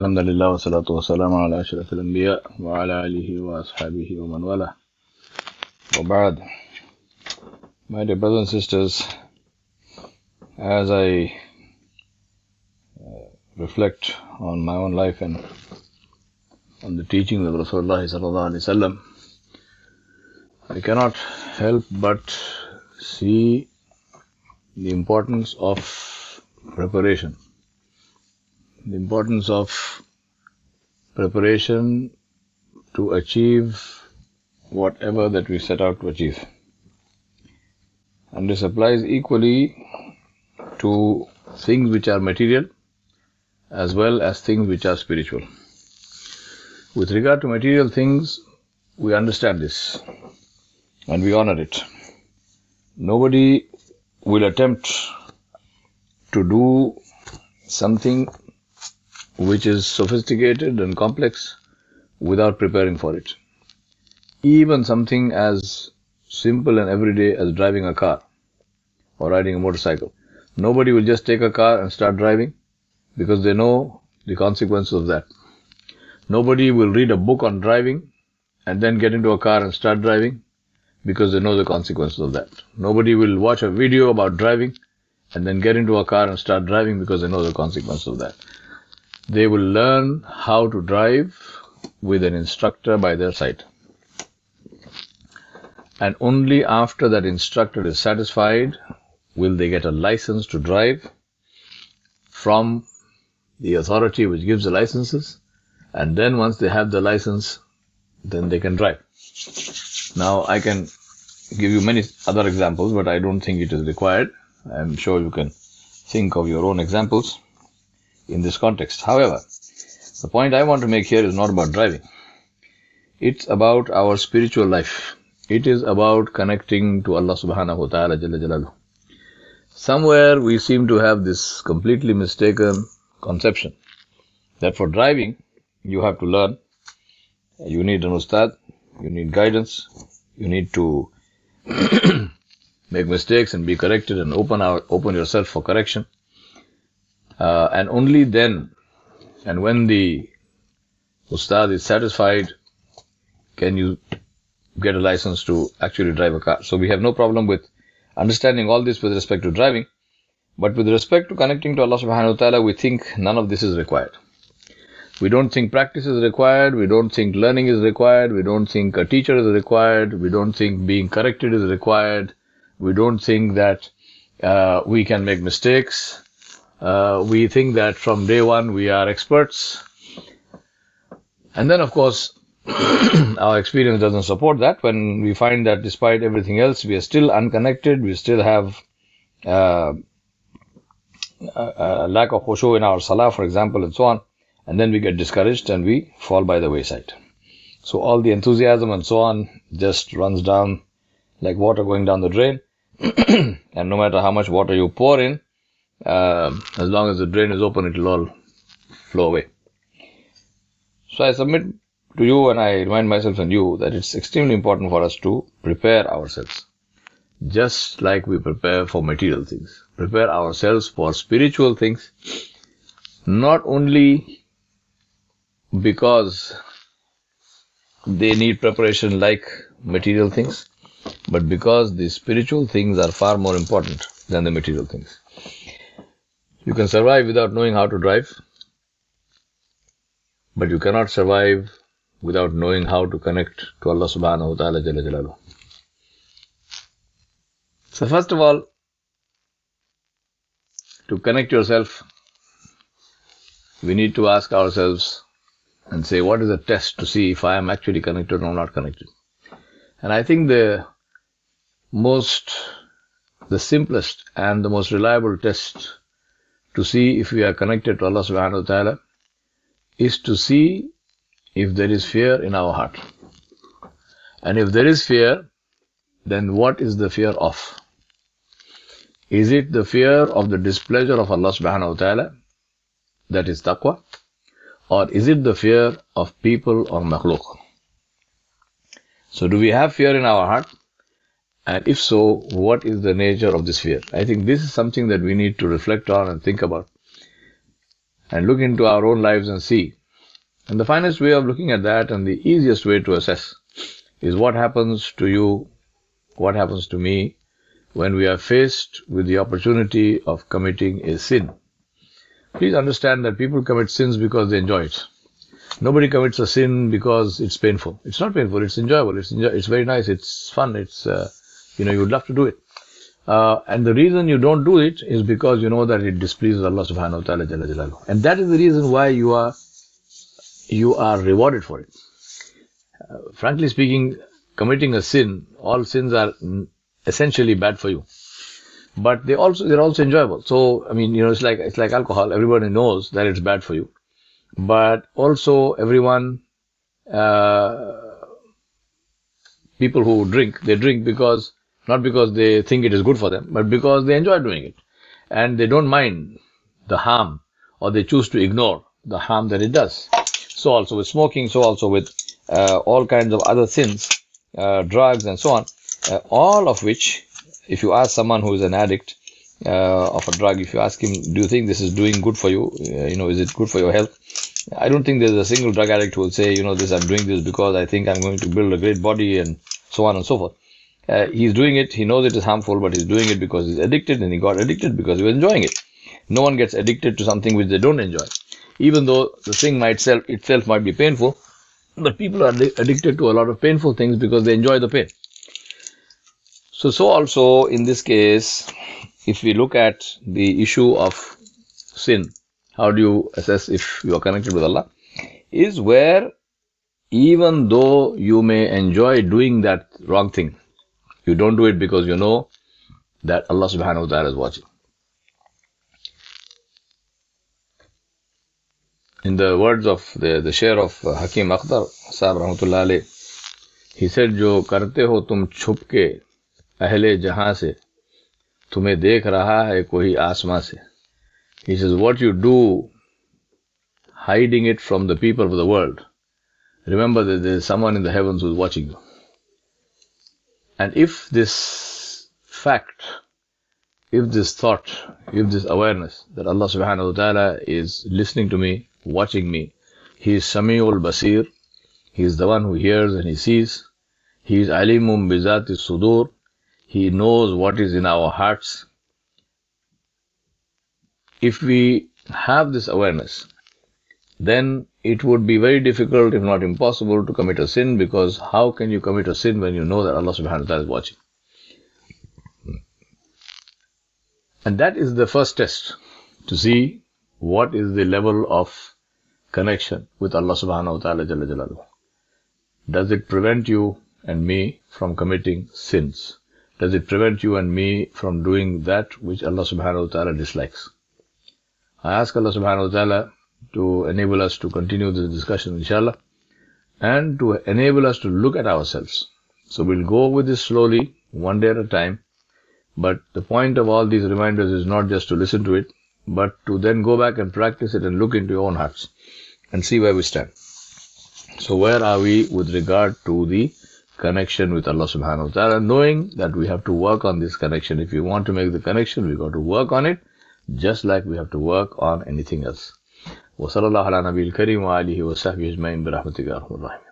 الحمد لله والصلاة والسلام على أشرف الأنبياء وعلى آله وأصحابه ومن والاه. وبعد, my dear brothers and sisters, as I reflect on my own life and on the teachings of Rasulullah sallallahu alaihi wasallam, I cannot help but see the importance of preparation. The importance of preparation to achieve whatever that we set out to achieve. And this applies equally to things which are material as well as things which are spiritual. With regard to material things, we understand this and we honor it. Nobody will attempt to do something which is sophisticated and complex without preparing for it. Even something as simple and everyday as driving a car or riding a motorcycle. Nobody will just take a car and start driving because they know the consequences of that. Nobody will read a book on driving and then get into a car and start driving because they know the consequences of that. Nobody will watch a video about driving and then get into a car and start driving because they know the consequences of that. They will learn how to drive with an instructor by their side. And only after that instructor is satisfied will they get a license to drive from the authority which gives the licenses. And then once they have the license, then they can drive. Now I can give you many other examples, but I don't think it is required. I'm sure you can think of your own examples in this context. However, the point I want to make here is not about driving. It's about our spiritual life. It is about connecting to Allah subhanahu wa ta'ala jalla jalaluhu. Somewhere we seem to have this completely mistaken conception that for driving you have to learn, you need an ustad, you need guidance, you need to make mistakes and be corrected and open yourself for correction. And only then, and when the ustad is satisfied, can you get a license to actually drive a car. So we have no problem with understanding all this with respect to driving, but with respect to connecting to Allah subhanahu wa ta'ala, we think none of this is required. We don't think practice is required, we don't think learning is required, we don't think a teacher is required, we don't think being corrected is required, we don't think that we can make mistakes. We think that from day one we are experts. And then of course, our experience doesn't support that when we find that despite everything else, we are still unconnected, we still have a lack of khushu in our salah, for example, and so on. And then we get discouraged and we fall by the wayside. So all the enthusiasm and so on just runs down like water going down the drain. And no matter how much water you pour in, as long as the drain is open, it will all flow away. So I submit to you and I remind myself and you that it's extremely important for us to prepare ourselves. Just like we prepare for material things. Prepare ourselves for spiritual things. Not only because they need preparation like material things, but because the spiritual things are far more important than the material things. You can survive without knowing how to drive, but you cannot survive without knowing how to connect to Allah subhanahu wa ta'ala jalla jalaluhu. So first of all, to connect yourself, we need to ask ourselves and say, what is the test to see if I am actually connected or not connected? And I think the simplest and the most reliable test to see if we are connected to Allah subhanahu wa ta'ala is to see if there is fear in our heart. And if there is fear, then what is the fear of? Is it the fear of the displeasure of Allah subhanahu wa ta'ala? That is taqwa. Or is it the fear of people or makhluk? So do we have fear in our heart? And if so, what is the nature of this fear? I think this is something that we need to reflect on and think about. and look into our own lives and see. And the finest way of looking at that and the easiest way to assess is what happens to you, what happens to me when we are faced with the opportunity of committing a sin. Please understand that people commit sins because they enjoy it. Nobody commits a sin because it's painful. It's not painful, it's enjoyable, it's very nice, it's fun, it's, you would love to do it. And the reason you don't do it is because you know that it displeases Allah subhanahu wa ta'ala jalla jalaluhu. And that is the reason why you are rewarded for it. Frankly speaking, committing a sin, all sins are essentially bad for you. But they're also enjoyable. So, it's like alcohol. Everybody knows that it's bad for you. But also everyone, people who drink, they drink not because they think it is good for them, but because they enjoy doing it. And they don't mind the harm, or they choose to ignore the harm that it does. So also with smoking, so also with all kinds of other sins, drugs and so on, all of which, if you ask someone who is an addict of a drug, if you ask him, do you think this is doing good for you? Is it good for your health? I don't think there's a single drug addict who will say, I'm doing this because I think I'm going to build a great body and so on and so forth. He's doing it, he knows it is harmful, but he's doing it because he's addicted, and he got addicted because he was enjoying it. No one gets addicted to something which they don't enjoy. Even though the thing itself might be painful, but people are addicted to a lot of painful things because they enjoy the pain. So also in this case, if we look at the issue of sin, how do you assess if you are connected with Allah? Is where even though you may enjoy doing that wrong thing, you don't do it because you know that Allah subhanahu wa ta'ala is watching. In the words of the share of Hakim Akhtar Sahab Rahmatullah alayh, he said, Jo karte ho tum chup ke ahle jahan se, tumhe dekh raha hai koi asman se. He says, what you do hiding it from the people of the world, remember that there is someone in the heavens who is watching you. And if this fact, if this thought, if this awareness that Allah subhanahu wa ta'ala is listening to me, watching me, He is Sami'ul Basir, He is the one who hears and He sees, He is Alimum Bizati Sudur, He knows what is in our hearts. If we have this awareness, then it would be very difficult, if not impossible, to commit a sin, because how can you commit a sin when you know that Allah subhanahu wa ta'ala is watching? And that is the first test, to see what is the level of connection with Allah subhanahu wa ta'ala jalla jalaluhu. Does it prevent you and me from committing sins? Does it prevent you and me from doing that which Allah subhanahu wa ta'ala dislikes? I ask Allah subhanahu wa ta'ala to enable us to continue this discussion, inshallah, and to enable us to look at ourselves. So we'll go with this slowly, one day at a time, but the point of all these reminders is not just to listen to it, but to then go back and practice it and look into your own hearts and see where we stand. So where are we with regard to the connection with Allah subhanahu wa ta'ala, knowing that we have to work on this connection. If you want to make the connection, we've got to work on it, just like we have to work on anything else. وصلى الله على نبي الكريم وآله وصحبه أجمعين برحمتك يا أرحم الراحمين.